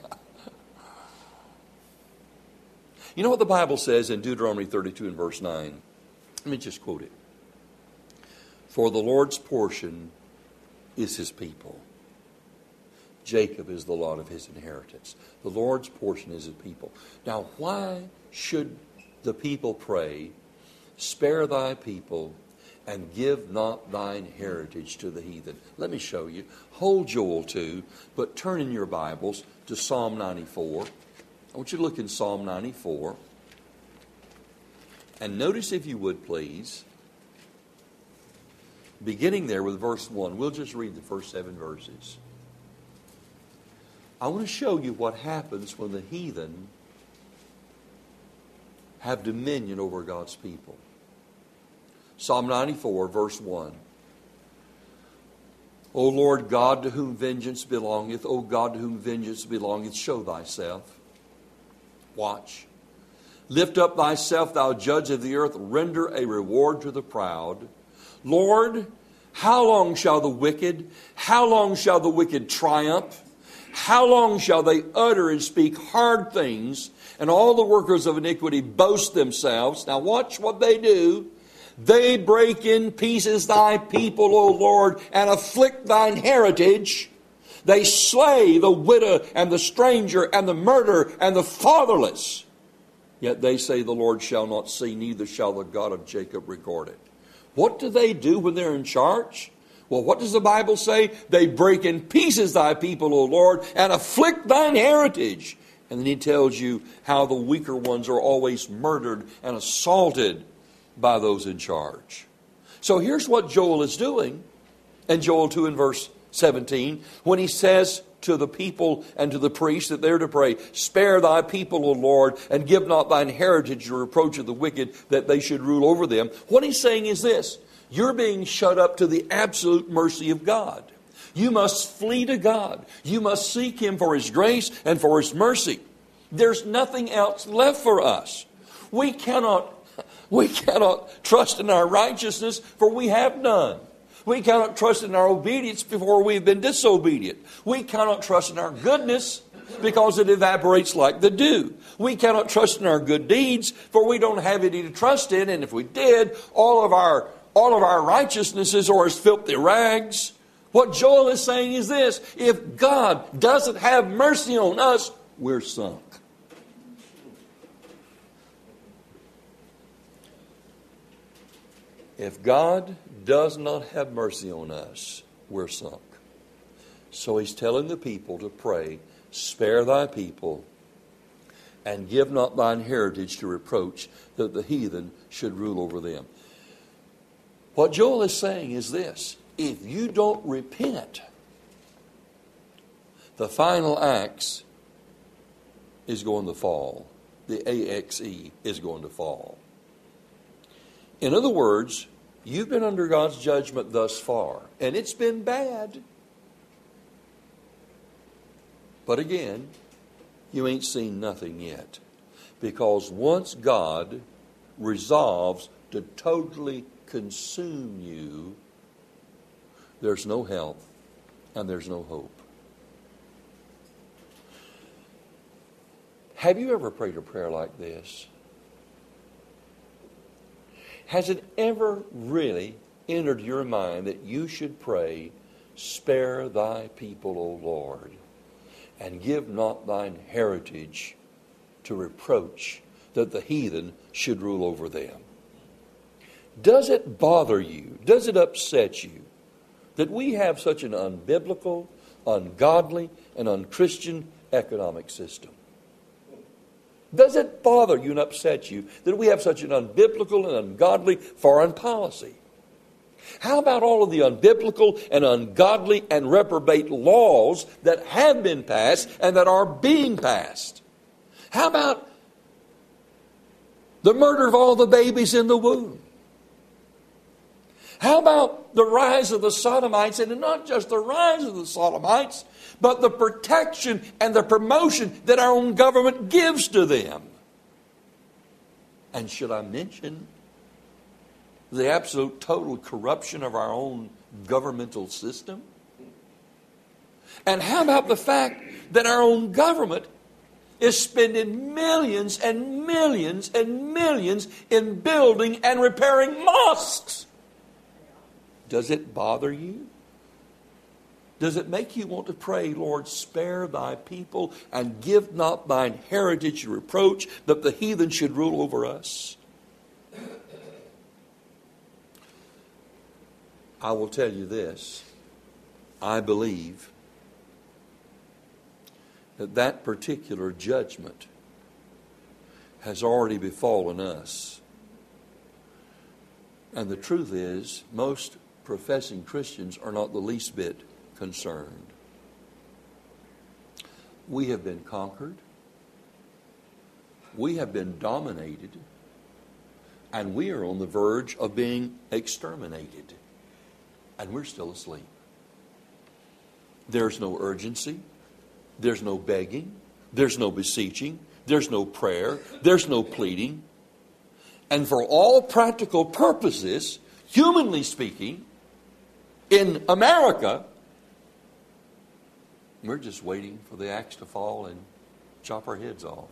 You know what the Bible says in Deuteronomy thirty-two and verse nine? Let me just quote it. For the Lord's portion is His people. Jacob is the lot of His inheritance. The Lord's portion is His people. Now, why should the people pray, spare thy people and give not thine heritage to the heathen? Let me show you. Hold Joel two, but turn in your Bibles to Psalm ninety-four. I want you to look in Psalm ninety-four. And notice, if you would please, beginning there with verse one. We'll just read the first seven verses. I want to show you what happens when the heathen have dominion over God's people. Psalm ninety-four, verse one. O Lord God, to whom vengeance belongeth, O God, to whom vengeance belongeth, show thyself. Watch. Lift up thyself, thou judge of the earth, render a reward to the proud. Lord, how long shall the wicked, how long shall the wicked triumph? How long shall they utter and speak hard things, and all the workers of iniquity boast themselves? Now watch what they do. They break in pieces thy people, O Lord, and afflict thine heritage. They slay the widow and the stranger and the murderer and the fatherless. Yet they say the Lord shall not see, neither shall the God of Jacob regard it. What do they do when they're in charge? Well, what does the Bible say? They break in pieces thy people, O Lord, and afflict thine heritage. And then he tells you how the weaker ones are always murdered and assaulted by those in charge. So here's what Joel is doing in Joel two and verse seventeen, when he says to the people and to the priests that they're to pray, spare thy people, O Lord, and give not thine heritage the reproach of the wicked, that they should rule over them. What he's saying is this: you're being shut up to the absolute mercy of God. You must flee to God. You must seek Him for His grace and for His mercy. There's nothing else left for us. We cannot, we cannot trust in our righteousness, for we have none. We cannot trust in our obedience before we've been disobedient. We cannot trust in our goodness because it evaporates like the dew. We cannot trust in our good deeds, for we don't have any to trust in. And if we did, all of our all of our righteousnesses are as filthy rags. What Joel is saying is this: if God doesn't have mercy on us, we're sunk. If God does not have mercy on us, we're sunk. So he's telling the people to pray, spare thy people, and give not thine heritage to reproach, that the heathen should rule over them. What Joel is saying is this: if you don't repent, the final axe is going to fall. The A X E is going to fall. In other words, you've been under God's judgment thus far, and it's been bad. But again, you ain't seen nothing yet. Because once God resolves to totally consume you, there's no help and there's no hope. Have you ever prayed a prayer like this? Has it ever really entered your mind that you should pray, spare thy people, O Lord, and give not thine heritage to reproach, that the heathen should rule over them? Does it bother you? Does it upset you that we have such an unbiblical, ungodly, and unchristian economic system? Does it bother you and upset you that we have such an unbiblical and ungodly foreign policy? How about all of the unbiblical and ungodly and reprobate laws that have been passed and that are being passed? How about the murder of all the babies in the womb? How about the rise of the Sodomites, and not just the rise of the Sodomites, but the protection and the promotion that our own government gives to them? And should I mention the absolute total corruption of our own governmental system? And how about the fact that our own government is spending millions and millions and millions in building and repairing mosques? Does it bother you? Does it make you want to pray, Lord, spare thy people and give not thine heritage reproach that the heathen should rule over us? I will tell you this. I believe that that particular judgment has already befallen us. And the truth is, most professing Christians are not the least bit concerned. We have been conquered. We have been dominated. And we are on the verge of being exterminated. And we're still asleep. There's no urgency. There's no begging. There's no beseeching. There's no prayer. There's no pleading. And for all practical purposes, humanly speaking, in America, we're just waiting for the axe to fall and chop our heads off.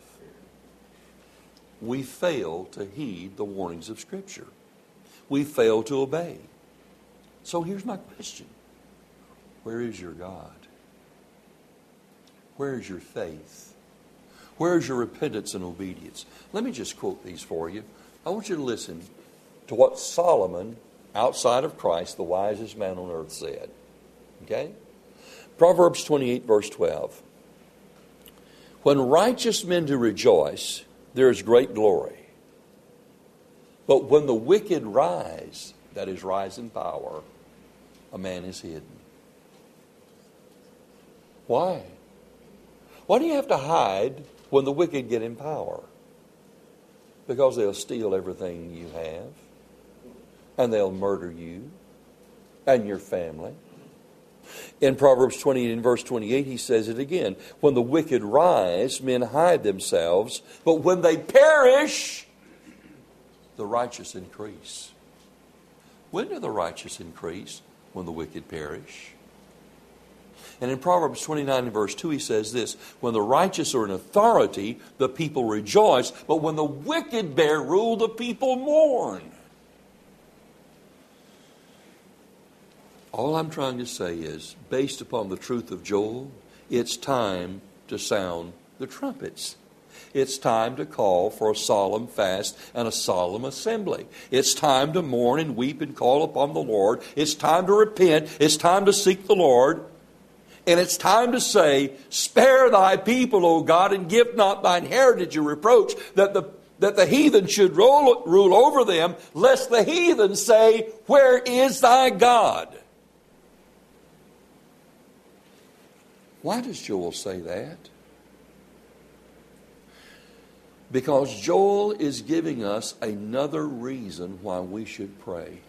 We fail to heed the warnings of Scripture. We fail to obey. So here's my question. Where is your God? Where is your faith? Where is your repentance and obedience? Let me just quote these for you. I want you to listen to what Solomon, outside of Christ, the wisest man on earth, said. Okay? Proverbs twenty-eight, verse twelve. When righteous men do rejoice, there is great glory. But when the wicked rise, that is, rise in power, a man is hidden. Why? Why do you have to hide when the wicked get in power? Because they'll steal everything you have. And they'll murder you and your family. In Proverbs twenty and verse twenty-eight, he says it again. When the wicked rise, men hide themselves. But when they perish, the righteous increase. When do the righteous increase? When the wicked perish. And in Proverbs twenty-nine and verse two, he says this. When the righteous are in authority, the people rejoice. But when the wicked bear rule, the people mourn. All I'm trying to say is, based upon the truth of Joel, it's time to sound the trumpets. It's time to call for a solemn fast and a solemn assembly. It's time to mourn and weep and call upon the Lord. It's time to repent. It's time to seek the Lord. And it's time to say, spare thy people, O God, and give not thine heritage a reproach, that the that the heathen should rule, rule over them, lest the heathen say, where is thy God? Why does Joel say that? Because Joel is giving us another reason why we should pray.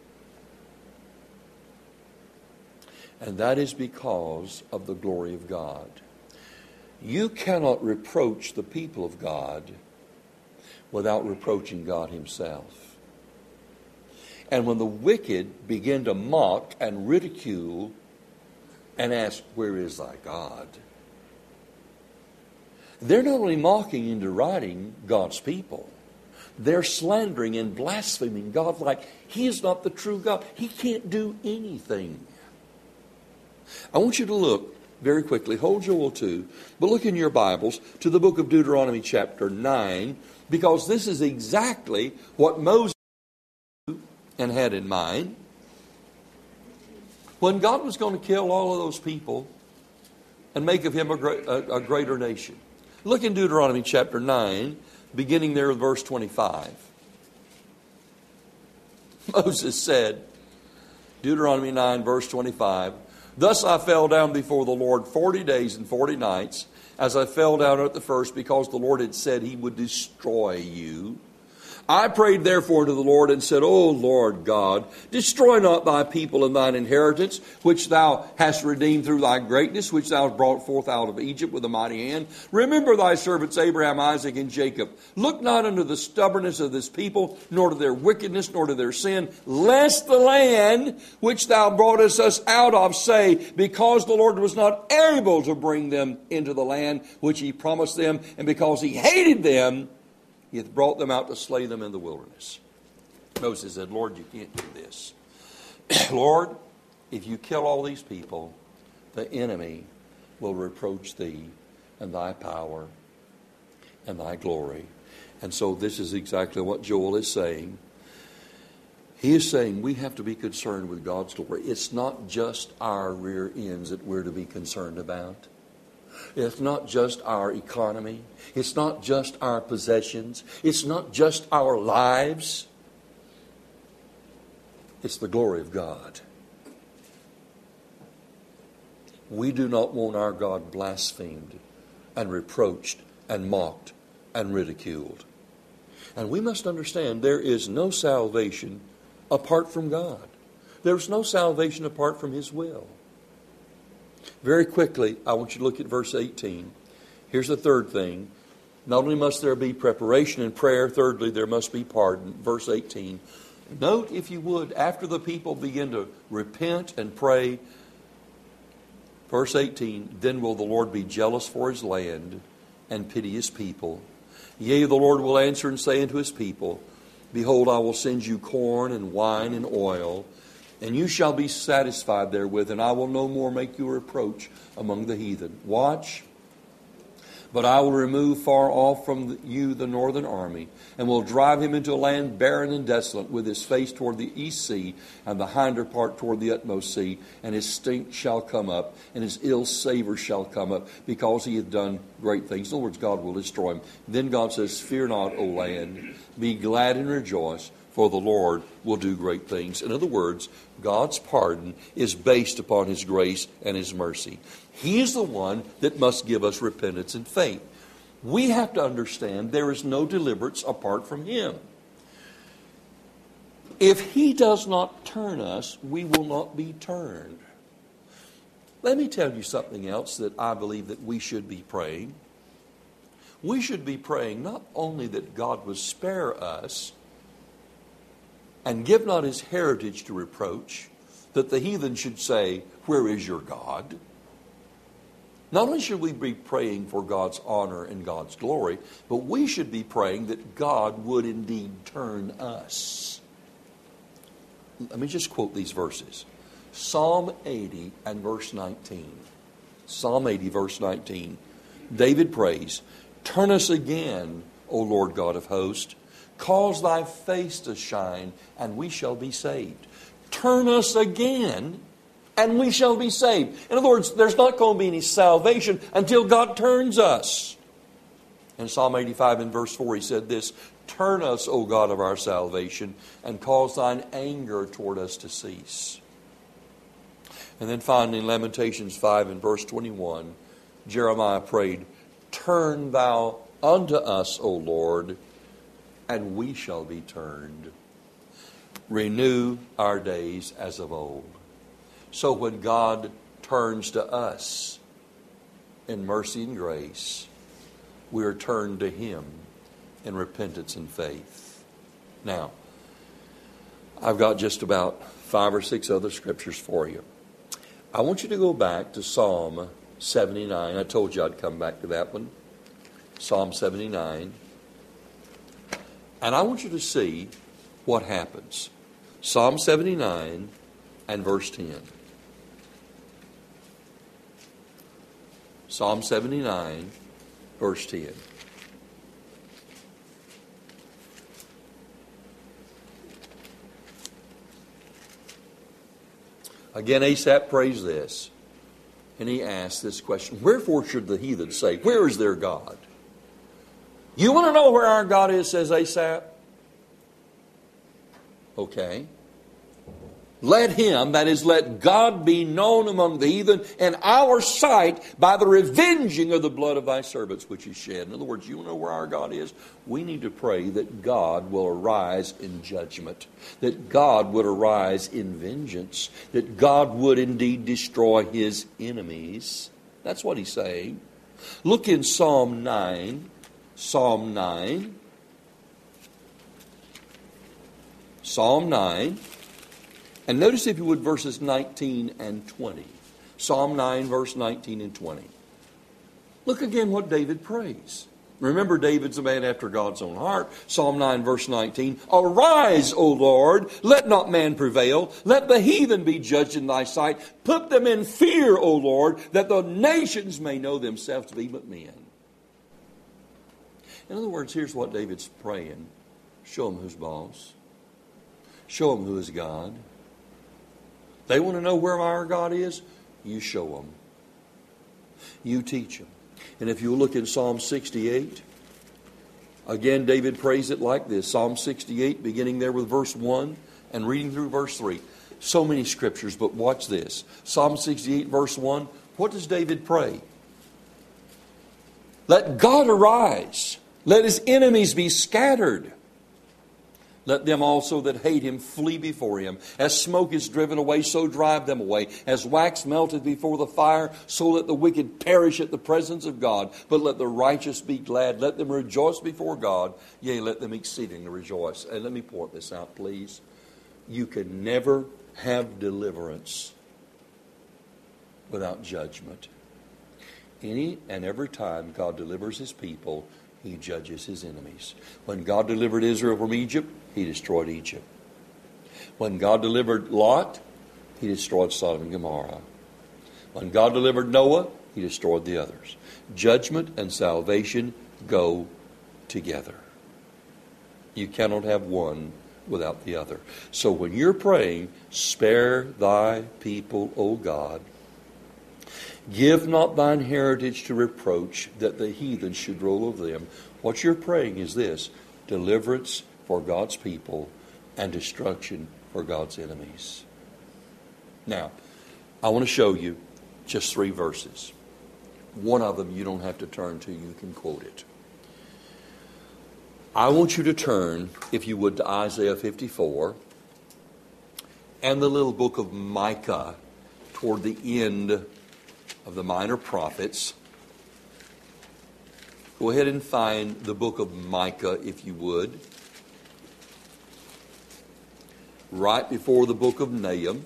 And that is because of the glory of God. You cannot reproach the people of God without reproaching God Himself. And when the wicked begin to mock and ridicule and ask, where is thy God? They're not only mocking and deriding God's people, they're slandering and blaspheming God like He is not the true God. He can't do anything. I want you to look very quickly, hold Joel two, but look in your Bibles to the book of Deuteronomy chapter nine, because this is exactly what Moses knew and had in mind. When God was going to kill all of those people and make of him a, great, a, a greater nation, Look in Deuteronomy chapter nine, beginning there with verse twenty-five. Moses said, Deuteronomy nine, verse twenty-five, "Thus I fell down before the Lord forty days and forty nights, as I fell down at the first, because the Lord had said He would destroy you. I prayed therefore to the Lord and said, O Lord God, destroy not thy people and thine inheritance, which thou hast redeemed through thy greatness, which thou hast brought forth out of Egypt with a mighty hand. Remember thy servants Abraham, Isaac, and Jacob. Look not unto the stubbornness of this people, nor to their wickedness, nor to their sin, lest the land which thou broughtest us out of say, because the Lord was not able to bring them into the land which He promised them, and because He hated them, He hath brought them out to slay them in the wilderness." Moses said, Lord, you can't do this. Lord, if you kill all these people, the enemy will reproach thee and thy power and thy glory. And so this is exactly what Joel is saying. He is saying we have to be concerned with God's glory. It's not just our rear ends that we're to be concerned about. It's not just our economy. It's not just our possessions. It's not just our lives. It's the glory of God. We do not want our God blasphemed and reproached and mocked and ridiculed. And we must understand there is no salvation apart from God. There's no salvation apart from His will. Very quickly, I want you to look at verse eighteen. Here's the third thing. Not only must there be preparation and prayer, thirdly, there must be pardon. Verse eighteen. Note, if you would, after the people begin to repent and pray, verse eighteen, then will the Lord be jealous for His land and pity His people. Yea, the Lord will answer and say unto His people, Behold, I will send you corn and wine and oil, and you shall be satisfied therewith, and I will no more make you a reproach among the heathen. Watch. But I will remove far off from you the northern army, and will drive him into a land barren and desolate, with his face toward the east sea, and the hinder part toward the utmost sea. And his stink shall come up, and his ill savor shall come up, because he hath done great things. In other words, God will destroy him. Then God says, Fear not, O land, be glad and rejoice, for the Lord will do great things. In other words, God's pardon is based upon His grace and His mercy. He is the one that must give us repentance and faith. We have to understand there is no deliverance apart from Him. If He does not turn us, we will not be turned. Let me tell you something else that I believe that we should be praying. We should be praying not only that God would spare us and give not His heritage to reproach, that the heathen should say, Where is your God? Not only should we be praying for God's honor and God's glory, but we should be praying that God would indeed turn us. Let me just quote these verses. Psalm eighty and verse nineteen. Psalm eighty, verse nineteen. David prays, Turn us again, O Lord God of hosts. Cause thy face to shine, and we shall be saved. Turn us again, and we shall be saved. In other words, there's not going to be any salvation until God turns us. In Psalm eighty-five and verse four, he said this, Turn us, O God of our salvation, and cause thine anger toward us to cease. And then finally, in Lamentations five and verse twenty-one, Jeremiah prayed, Turn thou unto us, O Lord, and we shall be turned. Renew our days as of old. So when God turns to us in mercy and grace, we are turned to Him in repentance and faith. Now, I've got just about five or six other scriptures for you. I want you to go back to Psalm seventy-nine. I told you I'd come back to that one. Psalm seventy-nine. And I want you to see what happens. Psalm seventy-nine and verse ten. Psalm seventy-nine, verse ten. Again, Asaph prays this, and he asks this question, Wherefore should the heathen say, Where is their God? You want to know where our God is, says Asaph? Okay. Let him, that is, let God be known among the heathen in our sight by the revenging of the blood of thy servants which is shed. In other words, you know where our God is? We need to pray that God will arise in judgment, that God would arise in vengeance, that God would indeed destroy his enemies. That's what he's saying. Look in Psalm nine. Psalm nine. Psalm nine. And notice, if you would, verses nineteen and twenty. Psalm nine, verse nineteen and twenty. Look again what David prays. Remember, David's a man after God's own heart. Psalm nine, verse nineteen. Arise, O Lord, let not man prevail. Let the heathen be judged in thy sight. Put them in fear, O Lord, that the nations may know themselves to be but men. In other words, here's what David's praying. Show them who's boss. Show them who is God. They want to know where our God is? You show them. You teach them. And if you look in Psalm sixty-eight, again, David prays it like this. Psalm sixty-eight, beginning there with verse one and reading through verse three. So many scriptures, but watch this. Psalm sixty-eight, verse one. What does David pray? Let God arise. Let his enemies be scattered. Let them also that hate him flee before him. As smoke is driven away, so drive them away. As wax melteth before the fire, so let the wicked perish at the presence of God. But let the righteous be glad. Let them rejoice before God. Yea, let them exceedingly rejoice. And let me point this out, please. You can never have deliverance without judgment. Any and every time God delivers his people, he judges his enemies. When God delivered Israel from Egypt, he destroyed Egypt. When God delivered Lot, he destroyed Sodom and Gomorrah. When God delivered Noah, he destroyed the others. Judgment and salvation go together. You cannot have one without the other. So when you're praying, spare thy people, O God. Give not thine heritage to reproach, that the heathen should rule over them. What you're praying is this: deliverance for God's people and destruction for God's enemies. Now, I want to show you just three verses. One of them you don't have to turn to, you can quote it. I want you to turn, if you would, to Isaiah fifty-four and the little book of Micah toward the end of the minor prophets. Go ahead and find the book of Micah, if you would. Right before the book of Nahum.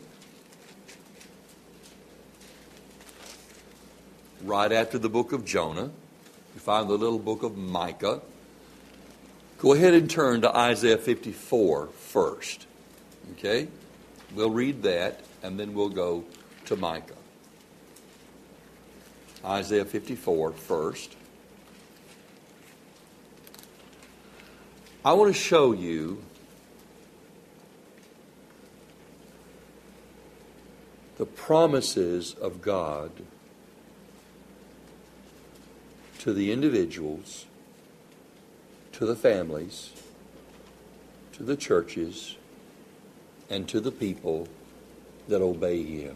Right after the book of Jonah. You find the little book of Micah. Go ahead and turn to Isaiah fifty-four first. Okay? We'll read that, and then we'll go to Micah. Isaiah fifty-four first. I want to show you the promises of God to the individuals, to the families, to the churches, and to the people that obey him.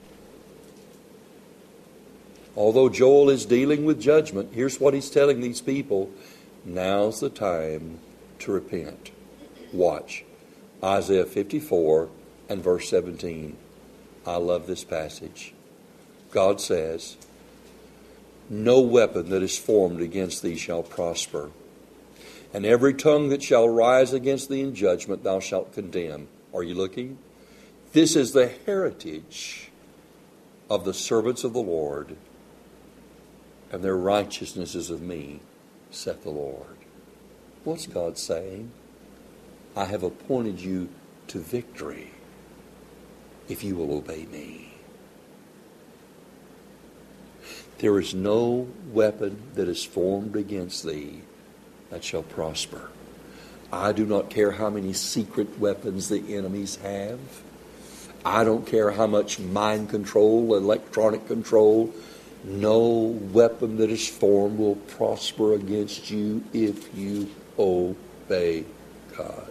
Although Joel is dealing with judgment, here's what he's telling these people: now's the time to repent. Watch. Isaiah fifty-four and verse seventeen. I love this passage. God says, no weapon that is formed against thee shall prosper, and every tongue that shall rise against thee in judgment thou shalt condemn. Are you looking? This is the heritage of the servants of the Lord, and their righteousness is of me, saith the Lord. What's God saying? I have appointed you to victory if you will obey me. There is no weapon that is formed against thee that shall prosper. I do not care how many secret weapons the enemies have. I don't care how much mind control, electronic control No weapon that is formed will prosper against you if you obey God.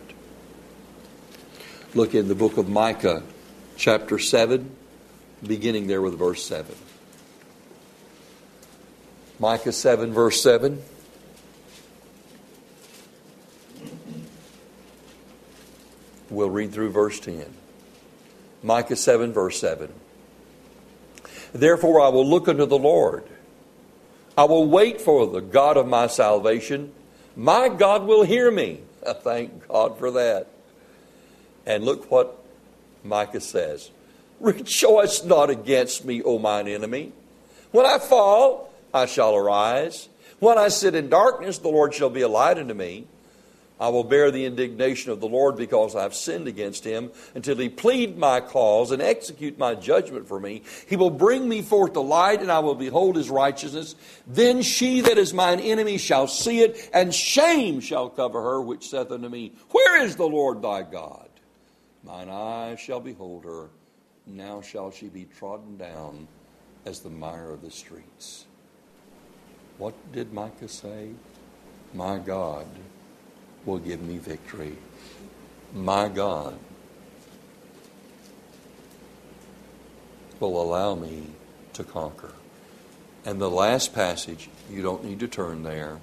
Look in the book of Micah, chapter seven, beginning there with verse seven. Micah seven, verse seven. We'll read through verse ten. Micah seven, verse seven. Therefore I will look unto the Lord. I will wait for the God of my salvation. My God will hear me. Thank God for that. And look what Micah says. Rejoice not against me, O mine enemy. When I fall, I shall arise. When I sit in darkness, the Lord shall be a light unto me. I will bear the indignation of the Lord because I have sinned against him, until he plead my cause and execute my judgment for me. He will bring me forth the light, and I will behold his righteousness. Then she that is mine enemy shall see it, and shame shall cover her which saith unto me, Where is the Lord thy God? Mine eyes shall behold her. Now shall she be trodden down as the mire of the streets. What did Micah say? My God will give me victory. My God will allow me to conquer. And the last passage, you don't need to turn there.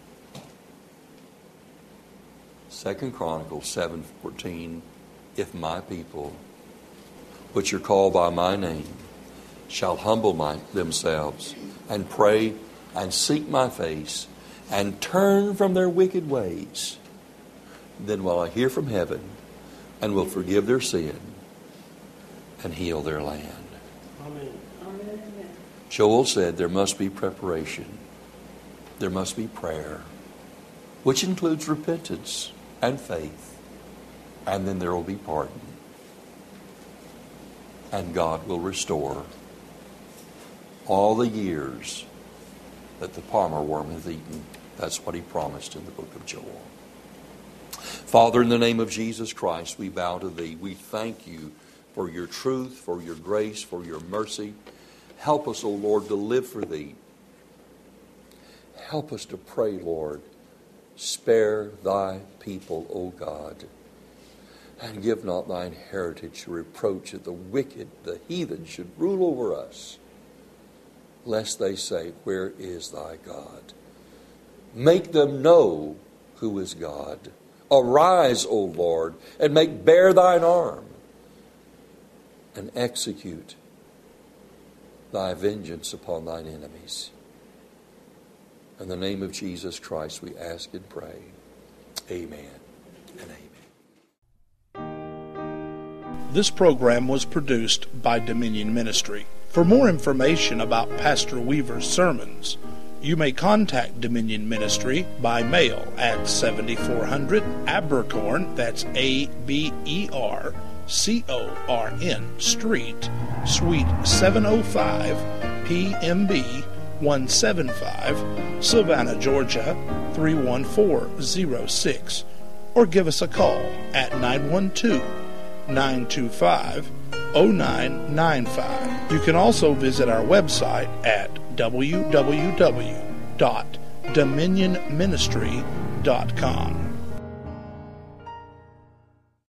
Second Chronicles seven fourteen. If my people, which are called by my name, shall humble my, themselves and pray and seek my face and turn from their wicked ways, then will I hear from heaven and will forgive their sin and heal their land. Amen. Amen. Joel said there must be preparation. There must be prayer, which includes repentance and faith. And then there will be pardon. And God will restore all the years that the palmer worm hath eaten. That's what he promised in the book of Joel. Father, in the name of Jesus Christ, we bow to thee. We thank you for your truth, for your grace, for your mercy. Help us, O Lord, to live for thee. Help us to pray, Lord. Spare thy people, O God. And give not thine heritage to reproach that the wicked, the heathen, should rule over us, lest they say, Where is thy God? Make them know who is God. Arise, O Lord, and make bare thine arm, and execute thy vengeance upon thine enemies. In the name of Jesus Christ we ask and pray. Amen and amen. This program was produced by Dominion Ministry. For more information about Pastor Weaver's sermons, you may contact Dominion Ministry by mail at seventy-four hundred Abercorn, that's A B E R C O R N Street, Suite seven oh five, P M B one seventy-five, Savannah, Georgia three one four zero six, or give us a call at nine one two, nine two five, zero nine nine five. You can also visit our website at w w w dot dominion ministry dot com.